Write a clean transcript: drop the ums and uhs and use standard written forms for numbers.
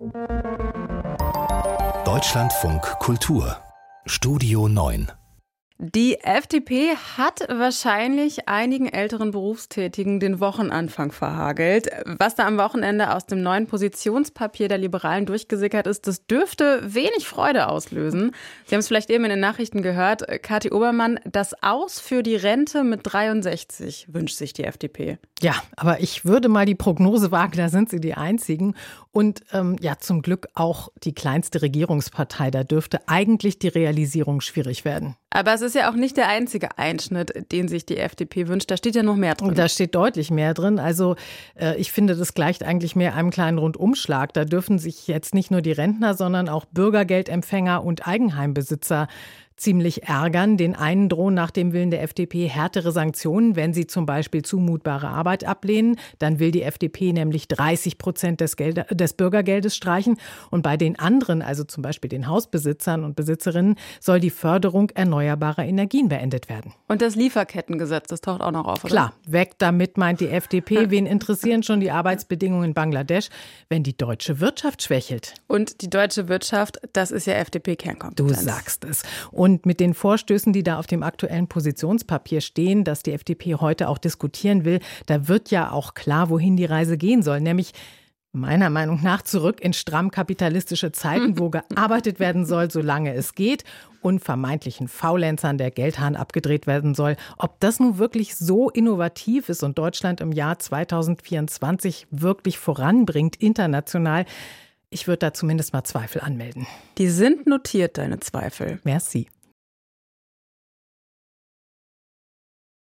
Deutschlandfunk Kultur Studio 9. Die FDP hat wahrscheinlich einigen älteren Berufstätigen den Wochenanfang verhagelt. Was da am Wochenende aus dem neuen Positionspapier der Liberalen durchgesickert ist, das dürfte wenig Freude auslösen. Sie haben es vielleicht eben in den Nachrichten gehört. Kathi Obermann, das Aus für die Rente mit 63 wünscht sich die FDP. Ja, aber ich würde mal die Prognose wagen, da sind sie die Einzigen. Und zum Glück auch die kleinste Regierungspartei. Da dürfte eigentlich die Realisierung schwierig werden. Aber es ist ja auch nicht der einzige Einschnitt, den sich die FDP wünscht. Da steht ja noch mehr drin. Da steht deutlich mehr drin. Also ich finde, das gleicht eigentlich mehr einem kleinen Rundumschlag. Da dürfen sich jetzt nicht nur die Rentner, sondern auch Bürgergeldempfänger und Eigenheimbesitzer ziemlich ärgern. Den einen drohen nach dem Willen der FDP härtere Sanktionen, wenn sie zum Beispiel zumutbare Arbeit ablehnen. Dann will die FDP nämlich 30% des Bürgergeldes streichen. Und bei den anderen, also zum Beispiel den Hausbesitzern und Besitzerinnen, soll die Förderung erneuerbarer Energien beendet werden. Und das Lieferkettengesetz, das taucht auch noch auf, oder? Klar, weg damit, meint die FDP. Wen interessieren schon die Arbeitsbedingungen in Bangladesch, wenn die deutsche Wirtschaft schwächelt? Und die deutsche Wirtschaft, das ist ja FDP-Kernkompetenz. Du sagst es. Und mit den Vorstößen, die da auf dem aktuellen Positionspapier stehen, das die FDP heute auch diskutieren will, da wird ja auch klar, wohin die Reise gehen soll. Nämlich meiner Meinung nach zurück in stramm kapitalistische Zeiten, wo gearbeitet werden soll, solange es geht, und vermeintlichen Faulenzern der Geldhahn abgedreht werden soll. Ob das nun wirklich so innovativ ist und Deutschland im Jahr 2024 wirklich voranbringt, international, ich würde da zumindest mal Zweifel anmelden. Die sind notiert, deine Zweifel. Merci.